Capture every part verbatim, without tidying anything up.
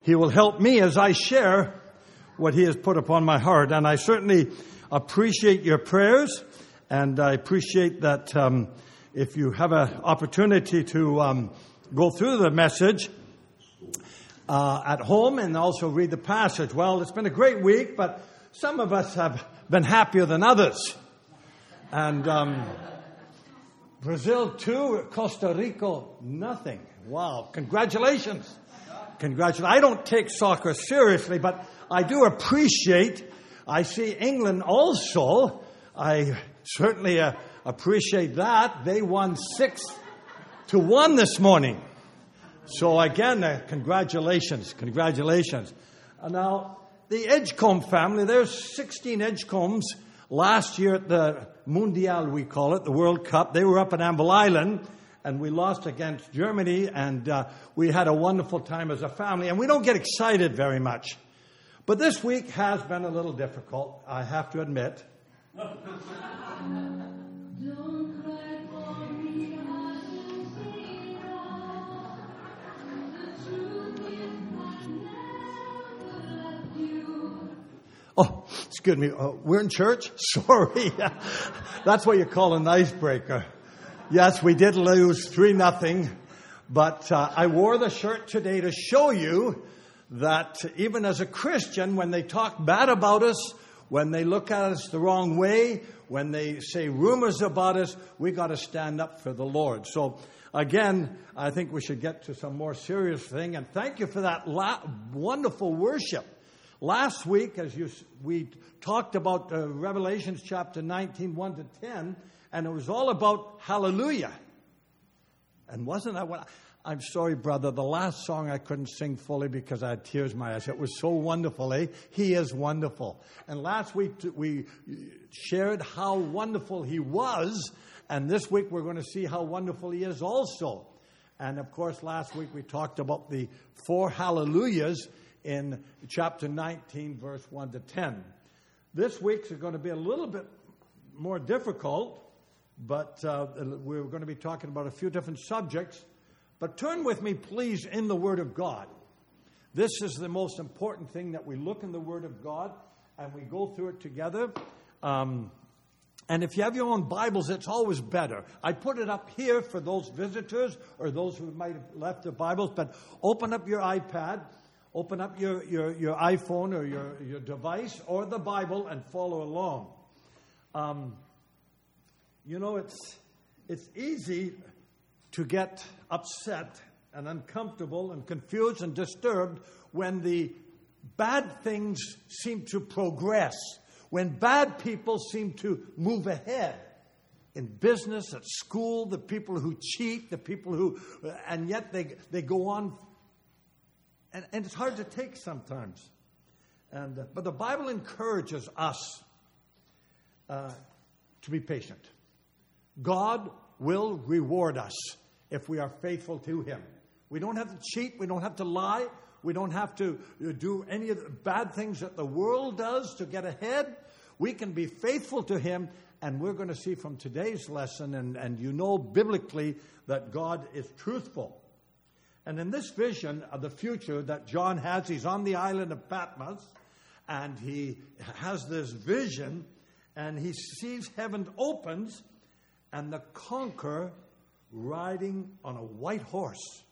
He will help me as I share what He has put upon my heart. And I certainly appreciate your prayers, and I appreciate that um, if you have an opportunity to um, go through the message uh, at home and also read the passage. Well, it's been a great week, but some of us have been happier than others. And um, Brazil two, Costa Rica nothing. Wow, congratulations. Congratulations. I don't take soccer seriously, but I do appreciate, I see England also. I certainly uh, appreciate that. They won six to one this morning. So again, uh, congratulations, congratulations. Uh, now, the Edgecombe family, there's sixteen Edgecombes last year at the Mundial, we call it, the World Cup. They were up at Amble Island, and we lost against Germany, and uh, we had a wonderful time as a family. And we don't get excited very much. But this week has been a little difficult, I have to admit. Oh, excuse me, uh, we're in church? Sorry. That's what you call an icebreaker. Yes, we did lose three nothing, but uh, I wore the shirt today to show you that even as a Christian, when they talk bad about us, when they look at us the wrong way, when they say rumors about us, we got to stand up for the Lord. So again, I think we should get to some more serious thing, and thank you for that la- wonderful worship. Last week, as you, we talked about uh, Revelation chapter nineteen, one to ten, and it was all about hallelujah. And wasn't that what... I, I'm sorry, brother, the last song I couldn't sing fully because I had tears in my eyes. It was so wonderful, eh? He is wonderful. And last week we shared how wonderful He was, and this week we're going to see how wonderful He is also. And of course, last week we talked about the four hallelujahs in chapter nineteen, verse one to ten. This week's is going to be a little bit more difficult, but uh, we're going to be talking about a few different subjects. But turn with me, please, in the Word of God. This is the most important thing, that we look in the Word of God and we go through it together. Um, and if you have your own Bibles, it's always better. I put it up here for those visitors or those who might have left their Bibles, but open up your iPad. Open up your, your, your iPhone or your, your device or the Bible and follow along. Um, you know, it's it's easy to get upset and uncomfortable and confused and disturbed when the bad things seem to progress, when bad people seem to move ahead. In business, at school, the people who cheat, the people who, and yet they, they go on. And, and it's hard to take sometimes. And uh, but the Bible encourages us uh, to be patient. God will reward us if we are faithful to Him. We don't have to cheat. We don't have to lie. We don't have to do any of the bad things that the world does to get ahead. We can be faithful to Him. And we're going to see from today's lesson, and, and you know biblically that God is truthful. And in this vision of the future that John has, he's on the island of Patmos, and he has this vision, and he sees heaven opens, and the conqueror riding on a white horse.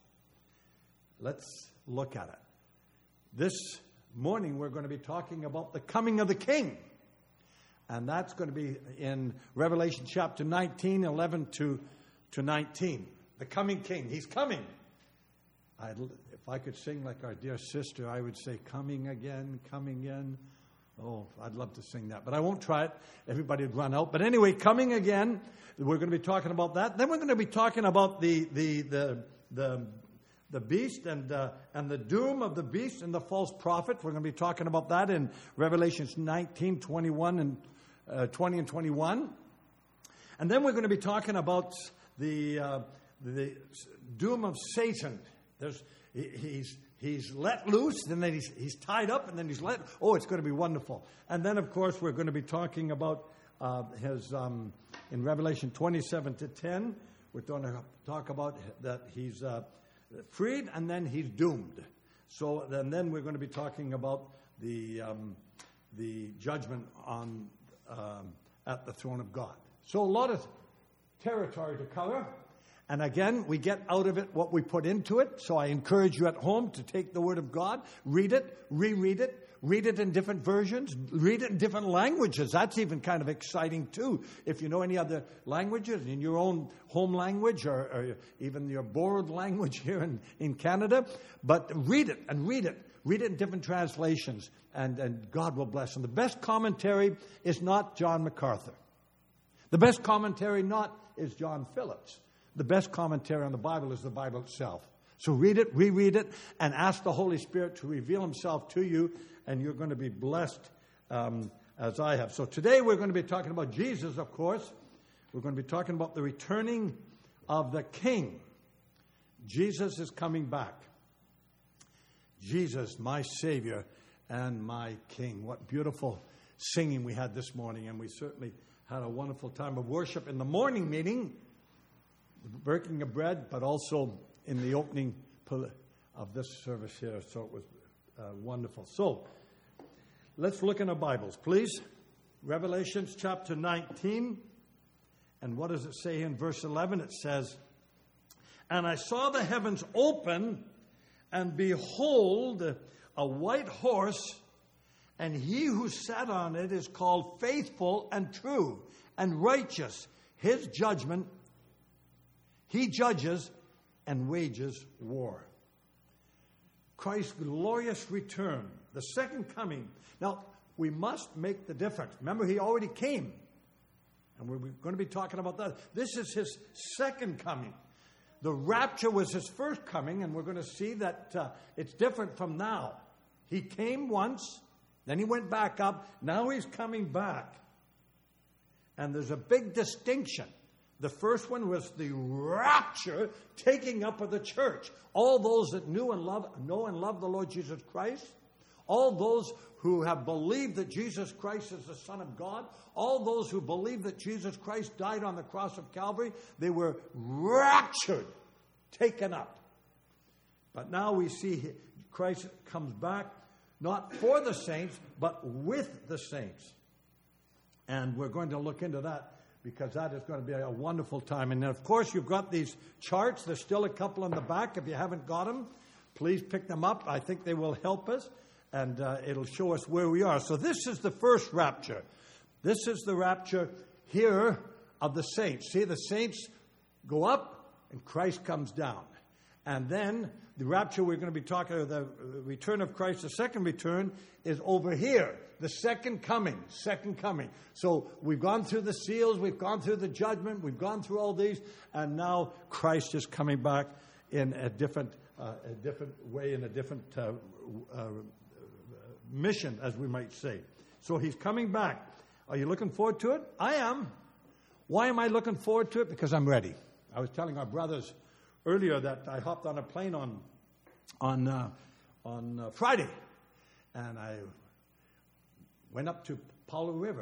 Let's look at it. This morning we're going to be talking about the coming of the King. And that's going to be in Revelation chapter nineteen, eleven to, to nineteen. The coming King. He's coming. I'd, if I could sing like our dear sister, I would say, coming again, coming in. Oh, I'd love to sing that, but I won't try it. Everybody would run out. But anyway, coming again, we're going to be talking about that. Then we're going to be talking about the the the the, the beast and uh, and the doom of the beast and the false prophet. We're going to be talking about that in Revelation nineteen, twenty-one and uh, twenty and twenty-one. And then we're going to be talking about the uh, the doom of Satan. There's, he's he's let loose, and then he's he's tied up, and then he's let. Oh, it's going to be wonderful. And then, of course, we're going to be talking about uh, his um, in Revelation twenty-seven to ten. We're going to talk about that he's uh, freed, and then he's doomed. So then, then we're going to be talking about the um, the judgment on um, at the throne of God. So a lot of territory to cover. And again, we get out of it what we put into it. So I encourage you at home to take the Word of God, read it, reread it, read it in different versions, read it in different languages. That's even kind of exciting too. If you know any other languages in your own home language or, or even your borrowed language here in, in Canada. But read it and read it. Read it in different translations and, and God will bless them. The best commentary is not John MacArthur. The best commentary not is John Phillips. The best commentary on the Bible is the Bible itself. So read it, reread it, and ask the Holy Spirit to reveal Himself to you, and you're going to be blessed um, as I have. So today we're going to be talking about Jesus, of course. We're going to be talking about the returning of the King. Jesus is coming back. Jesus, my Savior and my King. What beautiful singing we had this morning, and we certainly had a wonderful time of worship in the morning meeting, the breaking of bread, but also in the opening of this service here. So it was uh, wonderful. So let's look in our Bibles, please. Revelations chapter nineteen. And what does it say in verse eleven? It says, "And I saw the heavens open, and behold, a white horse, and he who sat on it is called Faithful and True and Righteous. His judgment, he judges and wages war." Christ's glorious return, the second coming. Now, we must make the difference. Remember, He already came. And we're going to be talking about that. This is His second coming. The rapture was His first coming, and we're going to see that uh, it's different from now. He came once, then He went back up. Now He's coming back. And there's a big distinction. The first one was the rapture, taking up of the church. All those that knew and love, know and love the Lord Jesus Christ. All those who have believed that Jesus Christ is the Son of God. All those who believe that Jesus Christ died on the cross of Calvary. They were raptured, taken up. But now we see Christ comes back, not for the saints, but with the saints. And we're going to look into that, because that is going to be a wonderful time. And then, of course, you've got these charts. There's still a couple in the back. If you haven't got them, please pick them up. I think they will help us, and uh, it'll show us where we are. So this is the first rapture. This is the rapture here of the saints. See, the saints go up, and Christ comes down. And then the rapture we're going to be talking about, the return of Christ, the second return, is over here. The second coming, second coming. So we've gone through the seals, we've gone through the judgment, we've gone through all these, and now Christ is coming back in a different, uh, a different way, in a different uh, uh, mission, as we might say. So He's coming back. Are you looking forward to it? I am. Why am I looking forward to it? Because I'm ready. I was telling our brothers earlier that I hopped on a plane on on uh, on uh, Friday, and I went up to Powell River,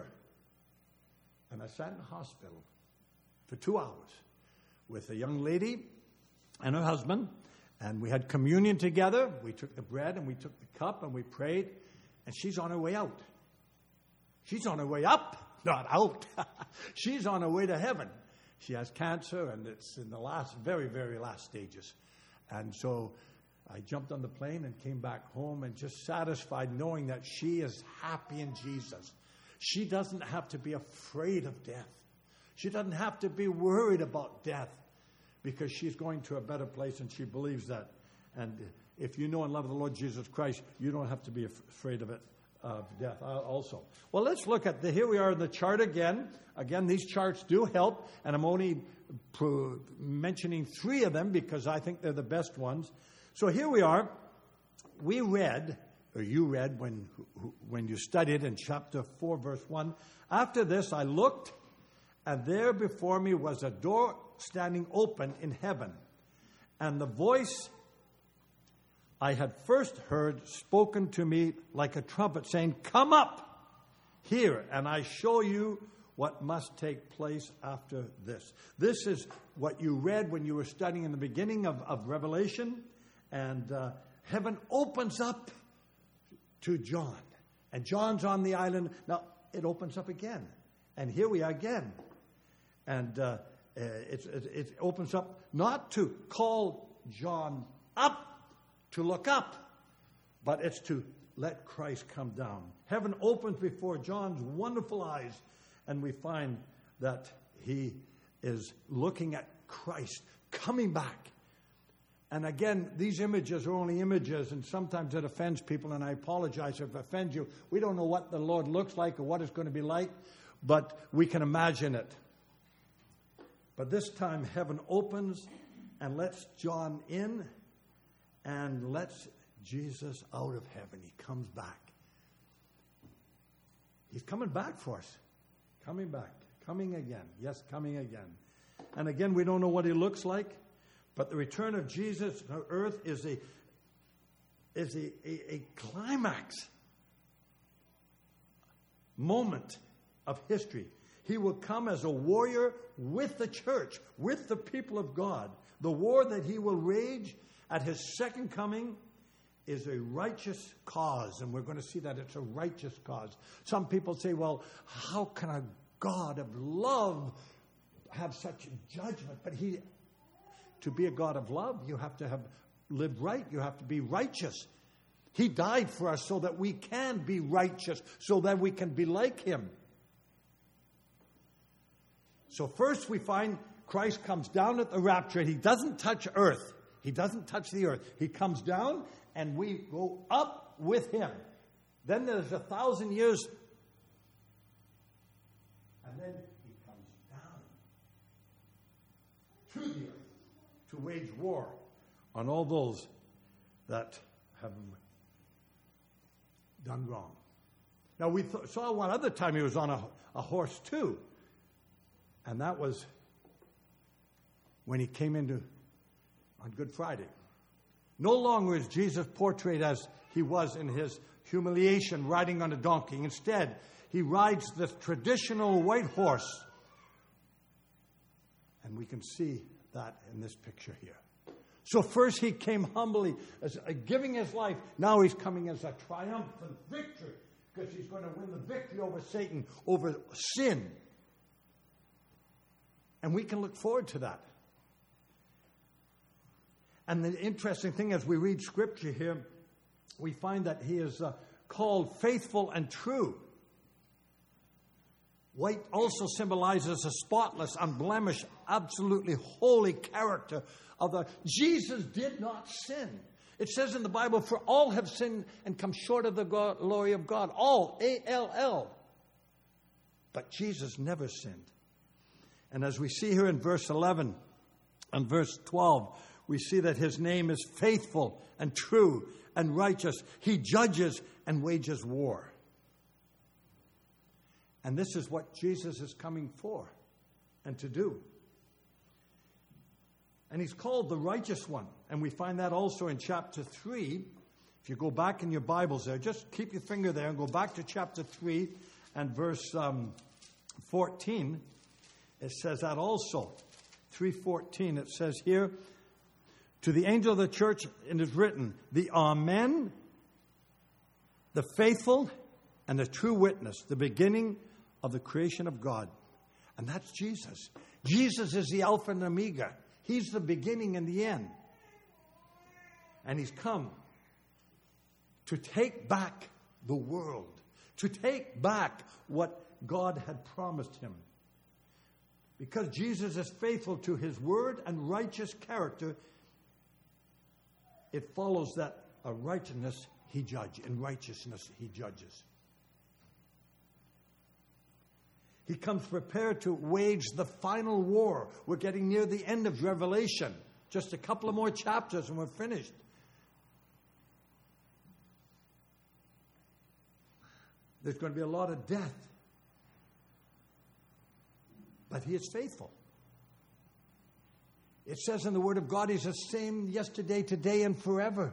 and I sat in the hospital for two hours with a young lady and her husband, and we had communion together. We took the bread and we took the cup and we prayed, and she's on her way out. She's on her way up, not out. She's on her way to heaven. She has cancer, and it's in the last, very, very last stages. And so I jumped on the plane and came back home, and just satisfied knowing that she is happy in Jesus. She doesn't have to be afraid of death. She doesn't have to be worried about death, because she's going to a better place, and she believes that. And if you know and love the Lord Jesus Christ, you don't have to be afraid of it, of death also. Well, let's look at the, here we are in the chart again. Again, these charts do help, and I'm only pro- mentioning three of them because I think they're the best ones. So here we are. We read, or you read when, when you studied in chapter four, verse one. "After this I looked, and there before me was a door standing open in heaven. And the voice I had first heard spoken to me like a trumpet, saying, 'Come up here, and I show you what must take place after this.'" This is what you read when you were studying in the beginning of, of Revelation. And uh, heaven opens up to John. And John's on the island. Now, it opens up again. And here we are again. And uh, it, it, it opens up not to call John up, to look up, but it's to let Christ come down. Heaven opens before John's wonderful eyes, and we find that he is looking at Christ coming back. And again, these images are only images, and sometimes it offends people, and I apologize if it offends you. We don't know what the Lord looks like or what it's going to be like, but we can imagine it. But this time, heaven opens and lets John in and lets Jesus out of heaven. He comes back. He's coming back for us. Coming back. Coming again. Yes, coming again. And again, we don't know what he looks like, but the return of Jesus to earth is a is a, a, a climax moment of history. He will come as a warrior with the church, with the people of God. The war that he will wage at his second coming is a righteous cause, and we're going to see that it's a righteous cause. Some people say, well, how can a God of love have such judgment? But he, to be a God of love, you have to have lived right. You have to be righteous. He died for us so that we can be righteous, so that we can be like him. So first we find Christ comes down at the rapture. He doesn't touch earth. He doesn't touch the earth. He comes down and we go up with him. Then there's a thousand years. And then he comes down to the earth to wage war on all those that have done wrong. Now we th- saw one other time he was on a, a horse too. And that was when he came into on Good Friday. No longer is Jesus portrayed as he was in his humiliation riding on a donkey. Instead, he rides the traditional white horse. And we can see that in this picture here. So first he came humbly, as uh, giving his life. Now he's coming as a triumphant victor, because he's going to win the victory over Satan, over sin. And we can look forward to that. And the interesting thing, as we read Scripture here, we find that he is uh, called faithful and true. White also symbolizes a spotless, unblemished, absolutely holy character of the... Jesus did not sin. It says in the Bible, for all have sinned and come short of the God, glory of God. All, A L L. But Jesus never sinned. And as we see here in verse eleven and verse twelve, we see that his name is faithful and true and righteous. He judges and wages war. And this is what Jesus is coming for and to do. And he's called the righteous one. And we find that also in chapter three. If you go back in your Bibles there, just keep your finger there and go back to chapter three and verse um, fourteen. It says that also. three fourteen, it says here, to the angel of the church, it is written, the Amen, the faithful and the true witness, the beginning of the creation of God. And that's Jesus. Jesus is the Alpha and Omega. He's the beginning and the end. And he's come to take back the world, to take back what God had promised him. Because Jesus is faithful to his word and righteous character, it follows that a righteousness he judges. In righteousness he judges. He comes prepared to wage the final war. We're getting near the end of Revelation. Just a couple of more chapters and we're finished. There's going to be a lot of death. But he is faithful. It says in the Word of God, he's the same yesterday, today, and forever.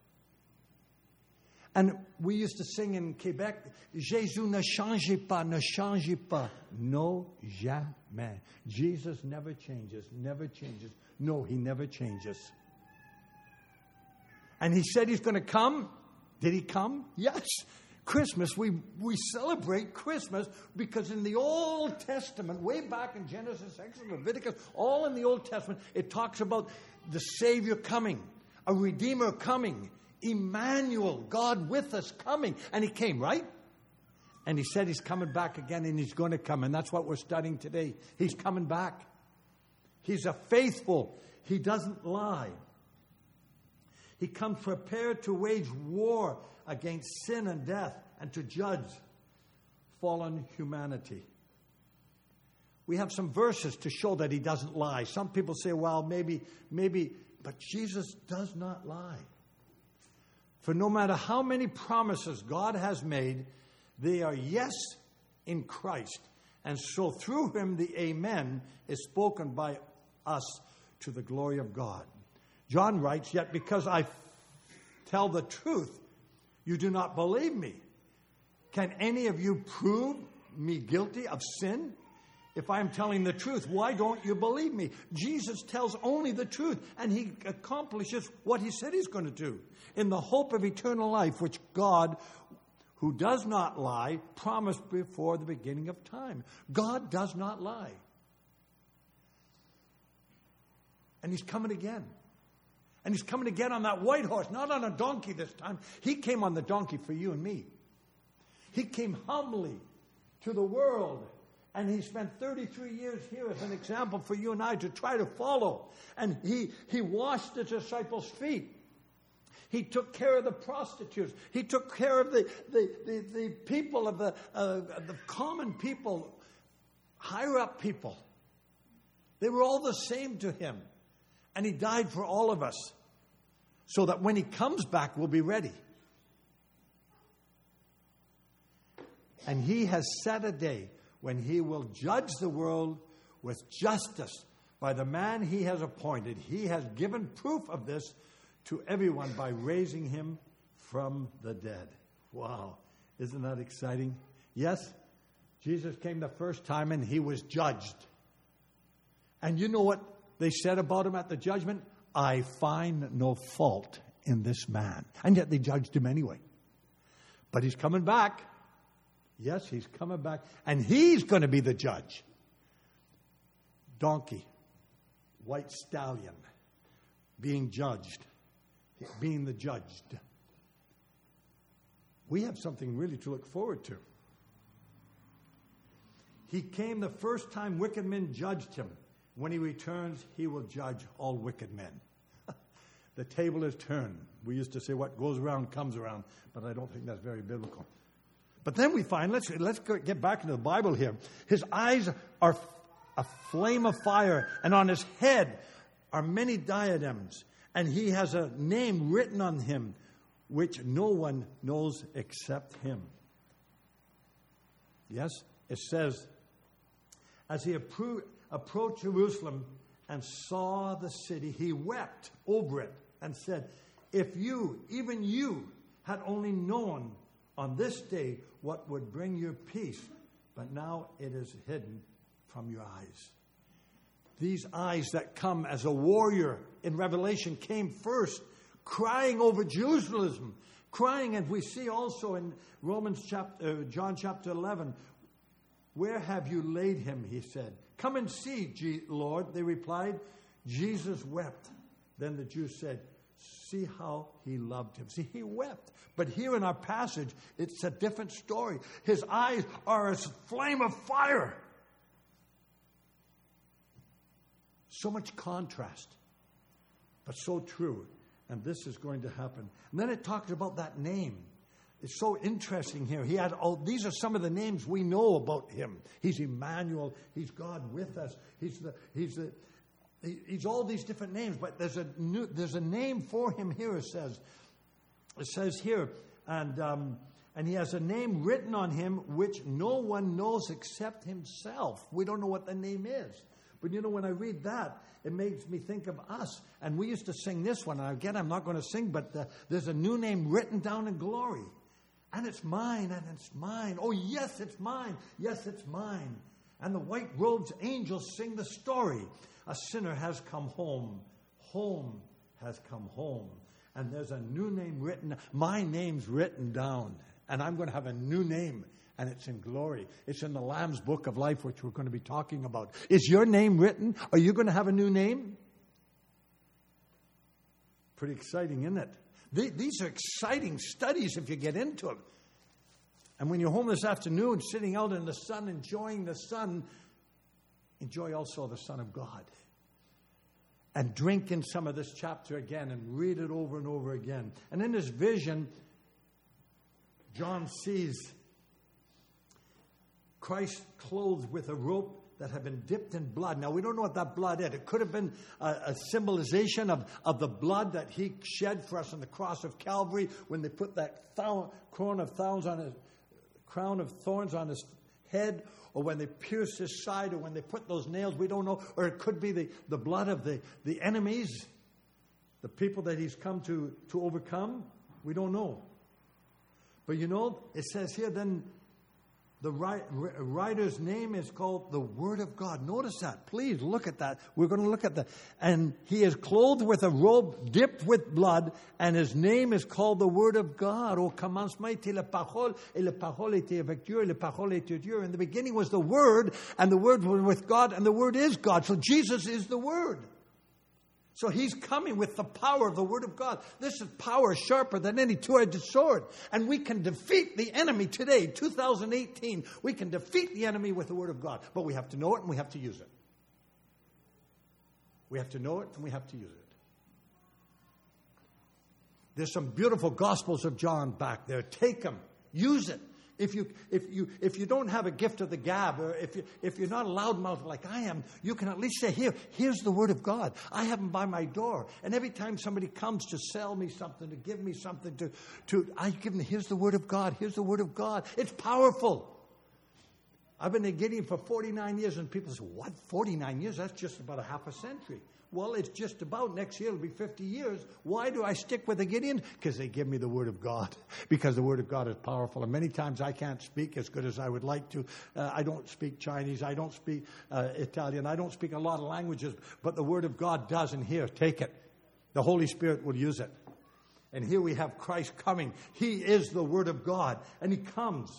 And we used to sing in Quebec, Jésus ne change pas, ne change pas. No, jamais. Jesus never changes, never changes. No, he never changes. And he said he's going to come. Did he come? Yes. Christmas, we, we celebrate Christmas because in the Old Testament, way back in Genesis, Exodus, Leviticus, all in the Old Testament, it talks about the Savior coming, a Redeemer coming, Emmanuel, God with us coming. And he came, right? And he said he's coming back again and he's going to come. And that's what we're studying today. He's coming back. He's a faithful. He doesn't lie. He comes prepared to wage war against sin and death and to judge fallen humanity. We have some verses to show that he doesn't lie. Some people say, well, maybe, maybe, but Jesus does not lie. For no matter how many promises God has made, they are yes in Christ. And so through him, the amen is spoken by us to the glory of God. John writes, yet because I tell the truth, you do not believe me. Can any of you prove me guilty of sin? If I am telling the truth, why don't you believe me? Jesus tells only the truth, and he accomplishes what he said he's going to do in the hope of eternal life, which God, who does not lie, promised before the beginning of time. God does not lie. And he's coming again. And he's coming again on that white horse, not on a donkey this time. He came on the donkey for you and me. He came humbly to the world. And he spent thirty-three years here as an example for you and I to try to follow. And he, he washed the disciples' feet. He took care of the prostitutes. He took care of the, the, the, the people of the, uh, the common people, higher up people. They were all the same to him. And he died for all of us so that when he comes back, we'll be ready. And he has set a day when he will judge the world with justice by the man he has appointed. He has given proof of this to everyone by raising him from the dead. Wow. Isn't that exciting? Yes, Jesus came the first time and he was judged. And you know what they said about him at the judgment? I find no fault in this man. And yet they judged him anyway. But he's coming back. Yes, he's coming back. And he's going to be the judge. Donkey, white stallion, being judged, being the judged. We have something really to look forward to. He came the first time wicked men judged him. When he returns, he will judge all wicked men. The table is turned. We used to say what goes around comes around, but I don't think that's very biblical. But then we find, let's, let's get back into the Bible here. His eyes are a flame of fire, and on his head are many diadems, and he has a name written on him which no one knows except him. Yes, it says, as he appro- approached Jerusalem and saw the city, he wept over it and said, if you, even you, had only known on this day what would bring you peace, but now it is hidden from your eyes. These eyes that come as a warrior in Revelation came first, crying over Jerusalem, crying, and we see also in Romans chapter, uh, John chapter eleven, where have you laid him, he said. Come and see, G- Lord, they replied. Jesus wept. Then the Jews said, see how he loved him. See, he wept. But here in our passage, it's a different story. His eyes are a flame of fire. So much contrast, but so true. And this is going to happen. And then it talks about that name. It's so interesting here. He had all, these are some of the names we know about him. He's Emmanuel. He's God with us. He's the, he's the, he's all these different names. But there's a new, there's a name for him here. It says, it says here, and um, and he has a name written on him which no one knows except himself. We don't know what the name is. But you know, when I read that, it makes me think of us. And we used to sing this one. And again, I'm not going to sing, but uh, there's a new name written down in glory. And it's mine, and it's mine. Oh, yes, it's mine. Yes, it's mine. And the white robes angels sing the story. A sinner has come home. Home has come home. And there's a new name written. My name's written down. And I'm going to have a new name. And it's in glory. It's in the Lamb's Book of Life, which we're going to be talking about. Is your name written? Are you going to have a new name? Pretty exciting, isn't it? These are exciting studies if you get into them. And when you're home this afternoon, sitting out in the sun, enjoying the sun, enjoy also the Son of God. And drink in some of this chapter again and read it over and over again. And in this vision, John sees Christ clothed with a robe that had been dipped in blood. Now, we don't know what that blood is. It could have been a, a symbolization of, of the blood that he shed for us on the cross of Calvary when they put that thou, crown of thorns on his crown of thorns on his head, or when they pierced his side, or when they put those nails. We don't know. Or it could be the, the blood of the, the enemies, the people that he's come to, to overcome. We don't know. But you know, it says here then, the writer's name is called the Word of God. Notice that. Please look at that. We're going to look at that. And he is clothed with a robe dipped with blood, and his name is called the Word of God. Au commencement était la parole, et la parole était avec Dieu, et la parole était Dieu. In the beginning was the Word, and the Word was with God, and the Word is God. So Jesus is the Word. So he's coming with the power of the Word of God. This is power sharper than any two-edged sword. And we can defeat the enemy today, two thousand eighteen. We can defeat the enemy with the Word of God. But we have to know it and we have to use it. We have to know it and we have to use it. There's some beautiful Gospels of John back there. Take them. Use it. If you if you if you don't have a gift of the gab, or if you if you're not a loudmouth like I am, you can at least say, here, here's the Word of God. I have them by my door. And every time somebody comes to sell me something, to give me something, to to I give them, here's the Word of God, here's the Word of God. It's powerful. I've been in Gideon for forty-nine years, and people say, what, forty-nine years? That's just about a half a century. Well, it's just about. Next year it'll be fifty years. Why do I stick with the Gideon? Because they give me the Word of God. Because the Word of God is powerful. And many times I can't speak as good as I would like to. Uh, I don't speak Chinese. I don't speak uh, Italian. I don't speak a lot of languages. But the Word of God does. And here, take it. The Holy Spirit will use it. And here we have Christ coming. He is the Word of God. And He comes.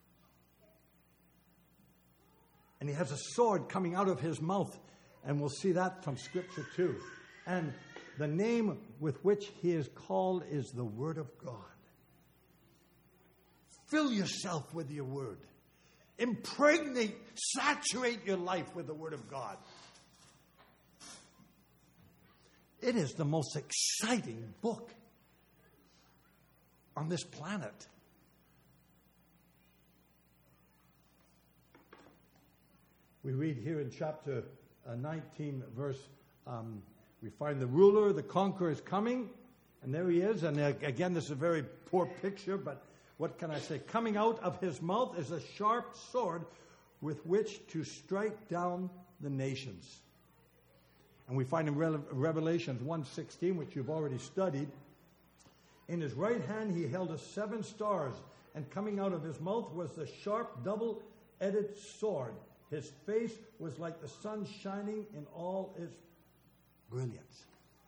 And He has a sword coming out of His mouth. And we'll see that from Scripture too. And the name with which He is called is the Word of God. Fill yourself with your Word. Impregnate, saturate your life with the Word of God. It is the most exciting book on this planet. We read here in chapter uh, nineteen, verse, um, we find the ruler, the conqueror is coming, and there he is. And uh, again, this is a very poor picture, but what can I say? Coming out of his mouth is a sharp sword with which to strike down the nations. And we find in Re- Revelations one sixteen, which you've already studied, in his right hand he held a seven stars, and coming out of his mouth was the sharp double-edged sword. His face was like the sun shining in all its brilliance.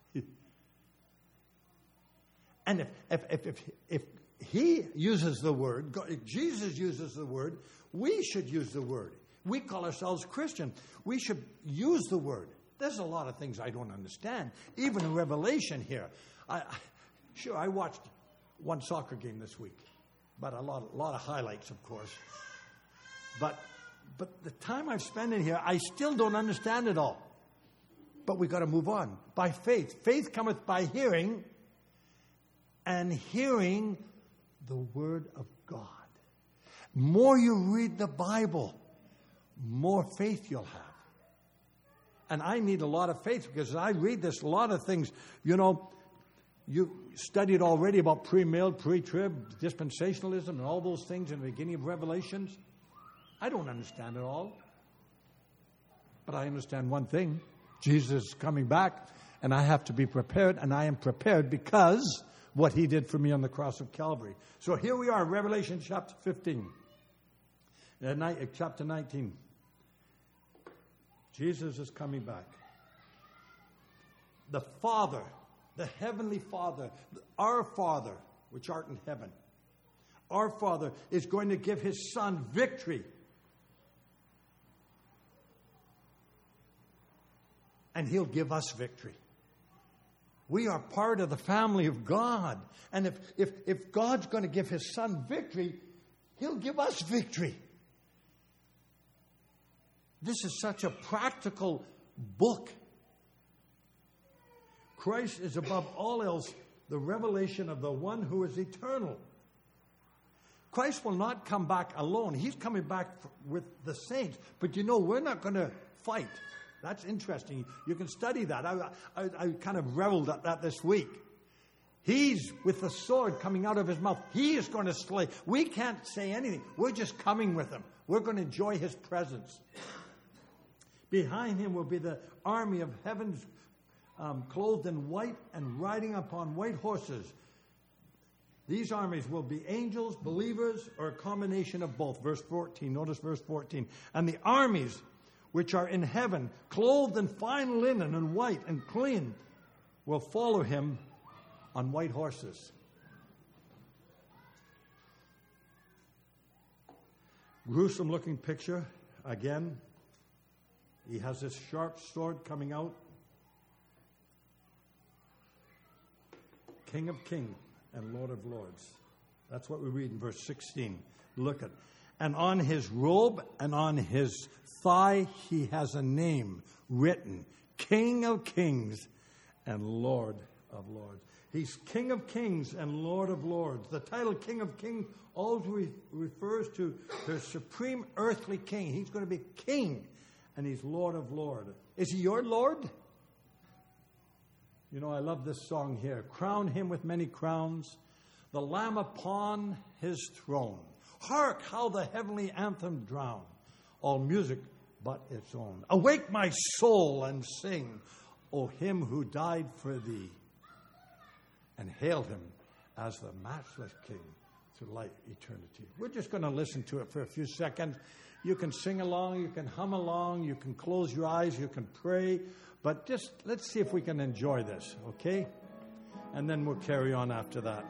And if, if, if, if, if he uses the word, if Jesus uses the word, we should use the word. We call ourselves Christian. We should use the word. There's a lot of things I don't understand. Even in Revelation here. I, I, sure, I watched one soccer game this week. But a lot, a lot of highlights, of course. But... But the time I've spent in here, I still don't understand it all. But we've got to move on. By faith. Faith cometh by hearing, and hearing the Word of God. More you read the Bible, more faith you'll have. And I need a lot of faith, because I read this, a lot of things. You know, you studied already about pre-mill, pre-trib, dispensationalism, and all those things in the beginning of Revelations. I don't understand it all. But I understand one thing. Jesus is coming back, and I have to be prepared, and I am prepared because what He did for me on the cross of Calvary. So here we are, Revelation chapter fifteen. Uh, chapter nineteen. Jesus is coming back. The Father the Heavenly Father, our Father, which art in heaven, our Father is going to give His Son victory. And He'll give us victory. We are part of the family of God. And if, if, if God's going to give His Son victory, He'll give us victory. This is such a practical book. Christ is above all else the revelation of the one who is eternal. Christ will not come back alone. He's coming back with the saints. But you know, we're not going to fight. That's interesting. You can study that. I, I, I kind of reveled at that this week. He's with the sword coming out of His mouth. He is going to slay. We can't say anything. We're just coming with Him. We're going to enjoy His presence. Behind Him will be the army of heavens, um, clothed in white and riding upon white horses. These armies will be angels, believers, or a combination of both. Verse fourteen. Notice verse fourteen. And the armies which are in heaven, clothed in fine linen and white and clean, will follow Him on white horses. Gruesome looking picture. Again, He has this sharp sword coming out. King of kings and Lord of lords. That's what we read in verse sixteen. Look at it. And on His robe and on His thigh He has a name written, King of kings and Lord of lords. He's King of kings and Lord of lords. The title King of kings always re- refers to the supreme earthly king. He's going to be king, and He's Lord of lords. Is He your Lord? You know, I love this song here. Crown Him with many crowns, the Lamb upon His throne. Hark how the heavenly anthem drown, all music but its own. Awake my soul and sing, O Him who died for thee, and hail Him as the matchless King to light eternity. We're just going to listen to it for a few seconds. You can sing along, you can hum along, you can close your eyes, you can pray, but just let's see if we can enjoy this, okay? And then we'll carry on after that.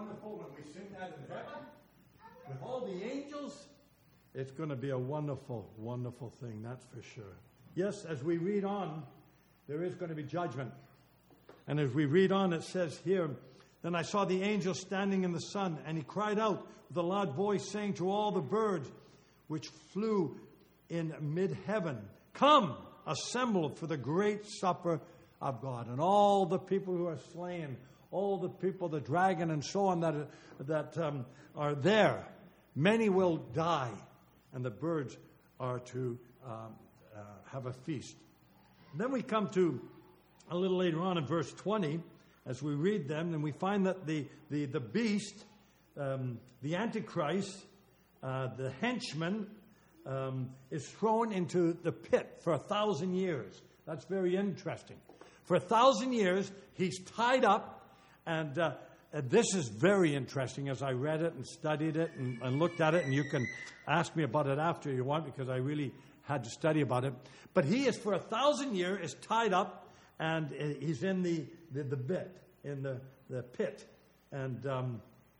wonderful when we sing that in heaven with all the angels? It's going to be a wonderful, wonderful thing, that's for sure. Yes, as we read on, there is going to be judgment. And as we read on, it says here, then I saw the angel standing in the sun, and he cried out with a loud voice, saying to all the birds which flew in mid-heaven, come, assemble for the great supper of God. And all the people who are slain, all the people, the dragon and so on that, that um, are there, many will die, and the birds are to um, uh, have a feast. And then we come to a little later on in verse twenty, as we read them, and we find that the, the, the beast, um, the Antichrist, uh, the henchman, um, is thrown into the pit for a thousand years. That's very interesting. For a thousand years, he's tied up, and uh, this is very interesting as I read it and studied it and, and looked at it, and you can ask me about it after you want, because I really had to study about it. But he is, for a thousand years, is tied up, and he's in the, the, the bit, in the, the pit. And um,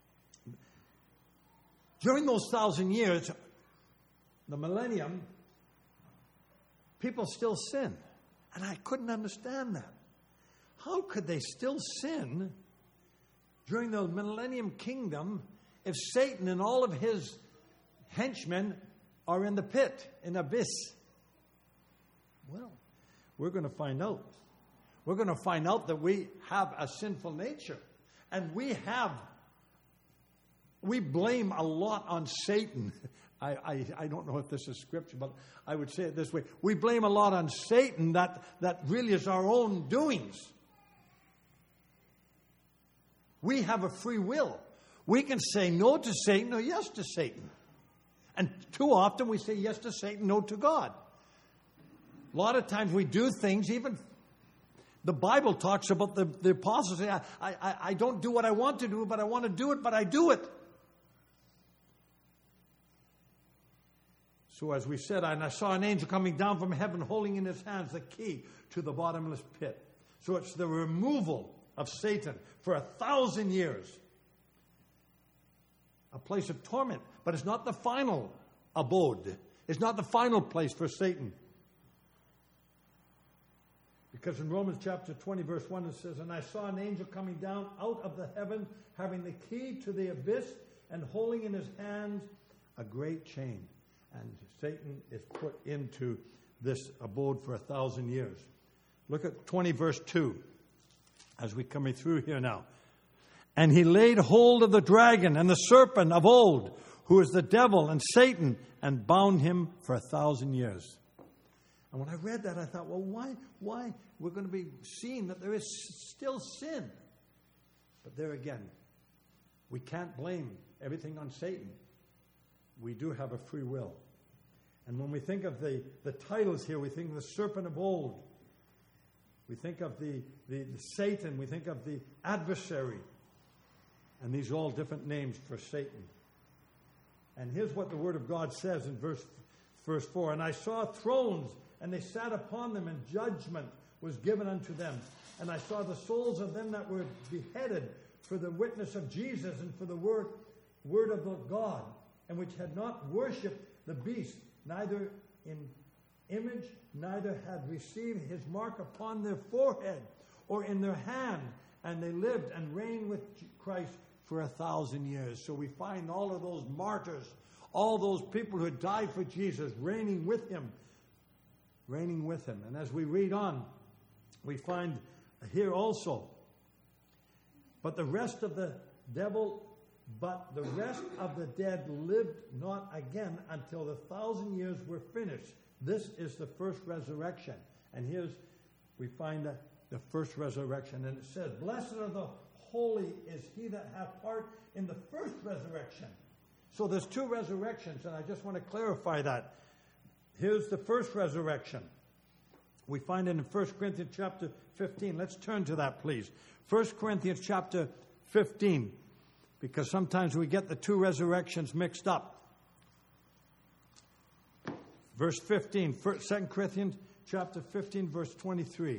during those thousand years, the millennium, people still sin. And I couldn't understand that. How could they still sin during the millennium kingdom if Satan and all of his henchmen are in the pit, in abyss? Well, we're going to find out. We're going to find out that we have a sinful nature. And we have, we blame a lot on Satan. I, I, I don't know if this is scripture, but I would say it this way. We blame a lot on Satan that, that really is our own doings. We have a free will. We can say no to Satan or yes to Satan. And too often we say yes to Satan, no to God. A lot of times we do things, even the Bible talks about the, the apostles saying, I, I, I don't do what I want to do, but I want to do it, but I do it. So as we said, and I saw an angel coming down from heaven holding in his hands the key to the bottomless pit. So it's the removal of Satan for a thousand years. A place of torment. But it's not the final abode. It's not the final place for Satan. Because in Romans chapter twenty, verse one, it says, and I saw an angel coming down out of the heaven, having the key to the abyss, and holding in his hands a great chain. And Satan is put into this abode for a thousand years. Look at twenty, verse two, as we're coming through here now. And he laid hold of the dragon and the serpent of old, who is the devil and Satan, and bound him for a thousand years. And when I read that, I thought, well, why, why? We're going to be seeing that there is still sin. But there again, we can't blame everything on Satan. We do have a free will. And when we think of the, the titles here, we think of the serpent of old. We think of the, the, the Satan. We think of the adversary. And these are all different names for Satan. And here's what the Word of God says in verse, verse four. And I saw thrones, and they sat upon them, and judgment was given unto them. And I saw the souls of them that were beheaded for the witness of Jesus and for the word, word of the God, and which had not worshipped the beast, neither in image, neither had received his mark upon their forehead or in their hand. And they lived and reigned with Christ for a thousand years. So we find all of those martyrs, all those people who died for Jesus, reigning with him, reigning with him. And as we read on, we find here also, but the rest of the devil, but the rest of the dead lived not again until the thousand years were finished. This is the first resurrection. And here's, we find the, the first resurrection. And it says, blessed are the holy is he that hath part in the first resurrection. So there's two resurrections, and I just want to clarify that. Here's the first resurrection. We find it in First Corinthians chapter fifteen. Let's turn to that, please. First Corinthians chapter fifteen, because sometimes we get the two resurrections mixed up. Verse fifteen, Second Corinthians chapter fifteen, verse twenty-three.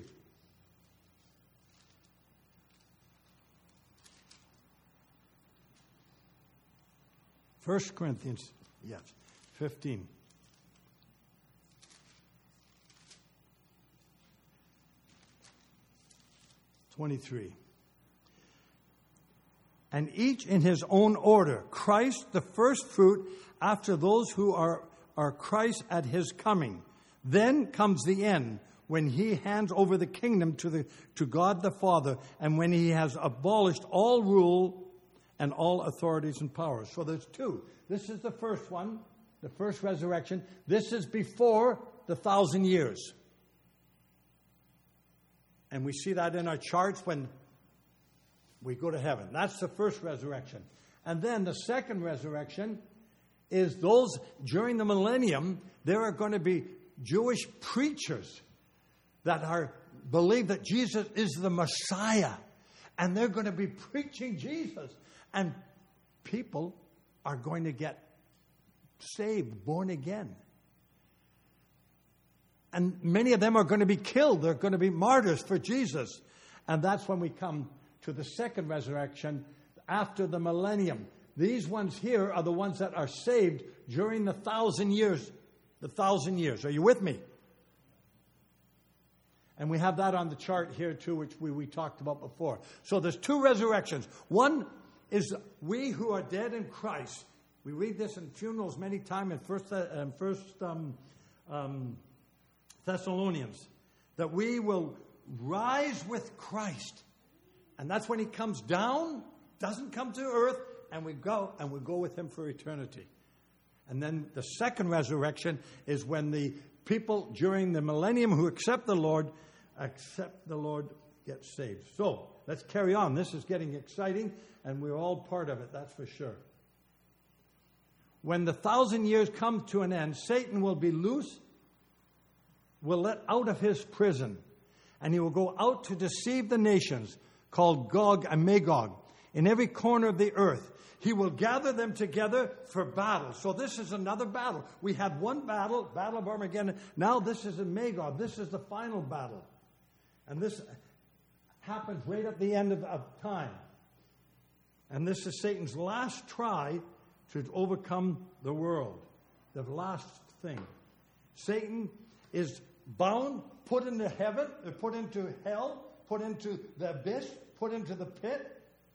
First Corinthians, yes, fifteen. twenty-three. And each in his own order. Christ, the first fruit, after those who are, are Christ at his coming. Then comes the end, when he hands over the kingdom to, the, to God the Father, and when he has abolished all rule and all authorities and powers. So there's two. This is the first one, the first resurrection. This is before the thousand years. And we see that in our charts when we go to heaven. That's the first resurrection. And then the second resurrection is those during the millennium, there are going to be Jewish preachers that are believe that Jesus is the Messiah. And they're going to be preaching Jesus. And people are going to get saved, born again. And many of them are going to be killed. They're going to be martyrs for Jesus. And that's when we come to the second resurrection after the millennium. These ones here are the ones that are saved during the thousand years. The thousand years. Are you with me? And we have that on the chart here too, which we, we talked about before. So there's two resurrections. One is we who are dead in Christ. We read this in funerals many times in First, uh, first um, um, Thessalonians. That we will rise with Christ. And that's when he comes down, doesn't come to earth, and we go, and we go with him for eternity. And then the second resurrection is when the people during the millennium who accept the Lord, accept the Lord, get saved. So, let's carry on. This is getting exciting, and we're all part of it, that's for sure. When the thousand years come to an end, Satan will be loose, will let out of his prison, and he will go out to deceive the nations, called Gog and Magog, in every corner of the earth. He will gather them together for battle. So this is another battle. We had one battle, Battle of Armageddon. Now this is in Magog. This is the final battle. And this happens right at the end of, of time. And this is Satan's last try to overcome the world. The last thing. Satan is bound, put into heaven, put into hell, put into the abyss, put into the pit.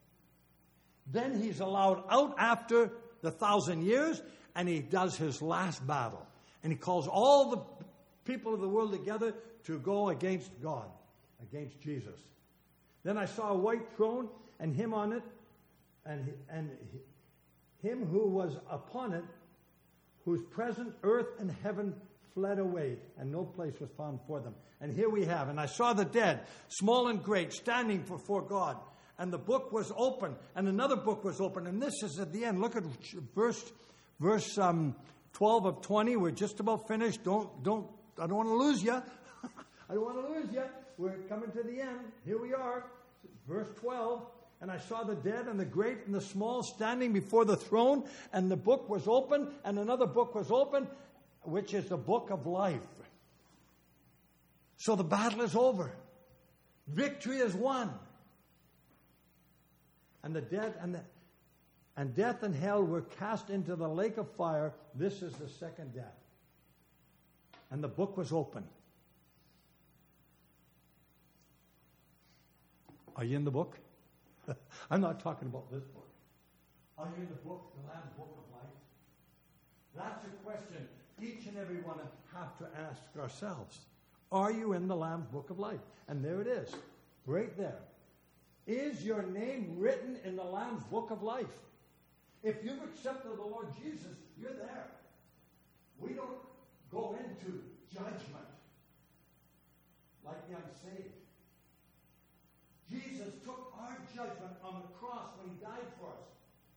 Then he's allowed out after the thousand years, and he does his last battle. And he calls all the people of the world together to go against God, against Jesus. Then I saw a white throne, and him on it, and, and him who was upon it, whose present earth and heaven fled away, and no place was found for them. And here we have, and I saw the dead, small and great, standing before God. And the book was open, and another book was open. And this is at the end. Look at verse, verse um, twelve of twenty. We're just about finished. Don't, don't. I don't want to lose you. I don't want to lose you. We're coming to the end. Here we are, verse twelve. And I saw the dead and the great and the small standing before the throne, and the book was open, and another book was open, which is the book of life. So the battle is over. Victory is won. And the dead and the, and death and hell were cast into the lake of fire. This is the second death. And the book was open. Are you in the book? I'm not talking about this book. Are you in the book, the Lamb's Book of Life? That's a question each and every one have to ask ourselves. Are you in the Lamb's Book of Life? And there it is, right there. Is your name written in the Lamb's Book of Life? If you've accepted the Lord Jesus, you're there. We don't go into judgment like the unsaved. Jesus took our judgment on the cross when he died for us.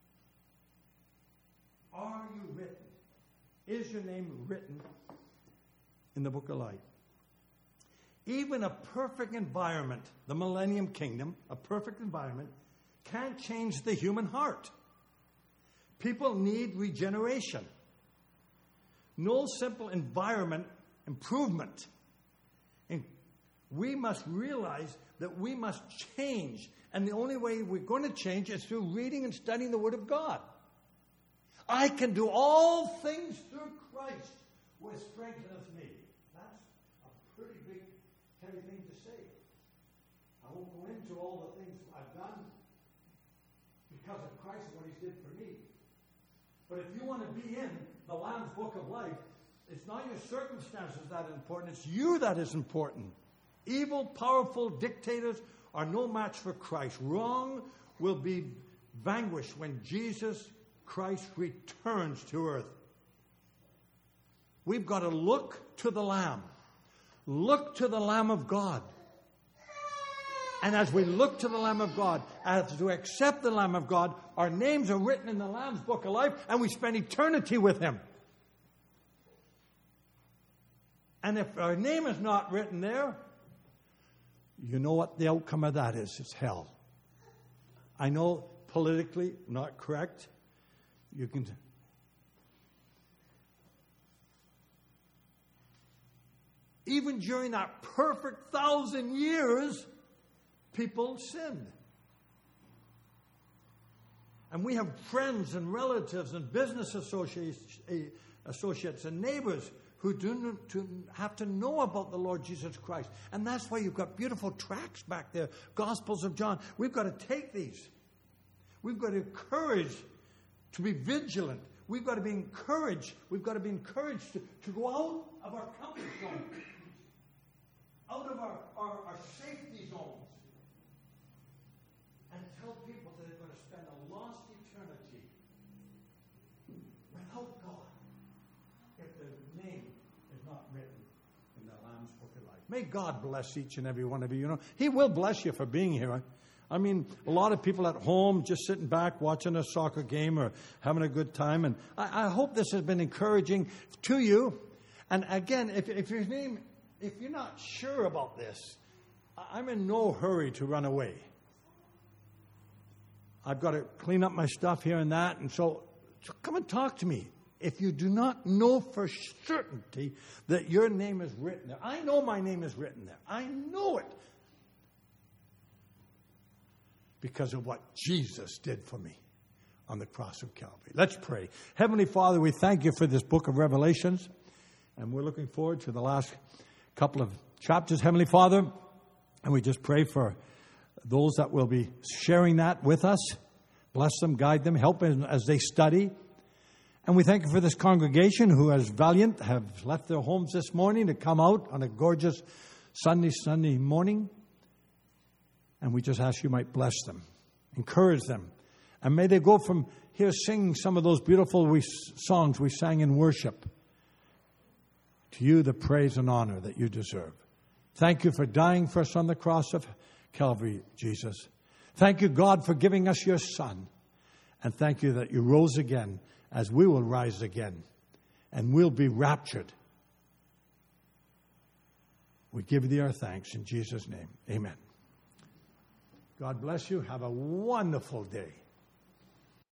Are you written? Is your name written in the Book of Life? Even a perfect environment, the Millennium Kingdom, a perfect environment, can't change the human heart. People need regeneration. No simple environment improvement. And we must realize that we must change. And the only way we're going to change is through reading and studying the Word of God. I can do all things through Christ, which strengtheneth me. That's a pretty big, heavy thing to say. I won't go into all the things I've done because of Christ and what He did for me. But if you want to be in the Lamb's Book of Life, it's not your circumstances that are important. It's you that is important. Evil, powerful dictators are no match for Christ. Wrong will be vanquished when Jesus Christ returns to earth. We've got to look to the Lamb. Look to the Lamb of God. And as we look to the Lamb of God, as to accept the Lamb of God, our names are written in the Lamb's Book of Life, and we spend eternity with Him. And if our name is not written there, you know what the outcome of that is. It's hell. I know politically not correct. You can... Even during that perfect thousand years, people sinned. And we have friends and relatives and business associates, associates and neighbors who do have to know about the Lord Jesus Christ. And that's why you've got beautiful tracts back there, Gospels of John. We've got to take these. We've got to encourage to be vigilant. We've got to be encouraged. We've got to be encouraged to, to go out of our comfort zone, out of our, our, our safety zones, and tell people that they're going to spend a lost eternity without God if their name is not written in the Lamb's Book of Life. May God bless each and every one of you. You know, He will bless you for being here. I mean, a lot of people at home just sitting back watching a soccer game or having a good time. And I, I hope this has been encouraging to you. And again, if, if your name, if you're not sure about this, I'm in no hurry to run away. I've got to clean up my stuff here and that. And so, so come and talk to me. If you do not know for certainty that your name is written there. I know my name is written there. I know it. Because of what Jesus did for me on the cross of Calvary. Let's pray. Heavenly Father, we thank you for this book of Revelations. And we're looking forward to the last couple of chapters, Heavenly Father. And we just pray for those that will be sharing that with us. Bless them, guide them, help them as they study. And we thank you for this congregation who, as valiant, have left their homes this morning to come out on a gorgeous Sunday, Sunday morning. And we just ask you might bless them, encourage them. And may they go from here singing some of those beautiful we, songs we sang in worship. To you the praise and honor that you deserve. Thank you for dying for us on the cross of Calvary, Jesus. Thank you, God, for giving us your Son. And thank you that you rose again as we will rise again. And we'll be raptured. We give thee our thanks in Jesus' name. Amen. God bless you. Have a wonderful day.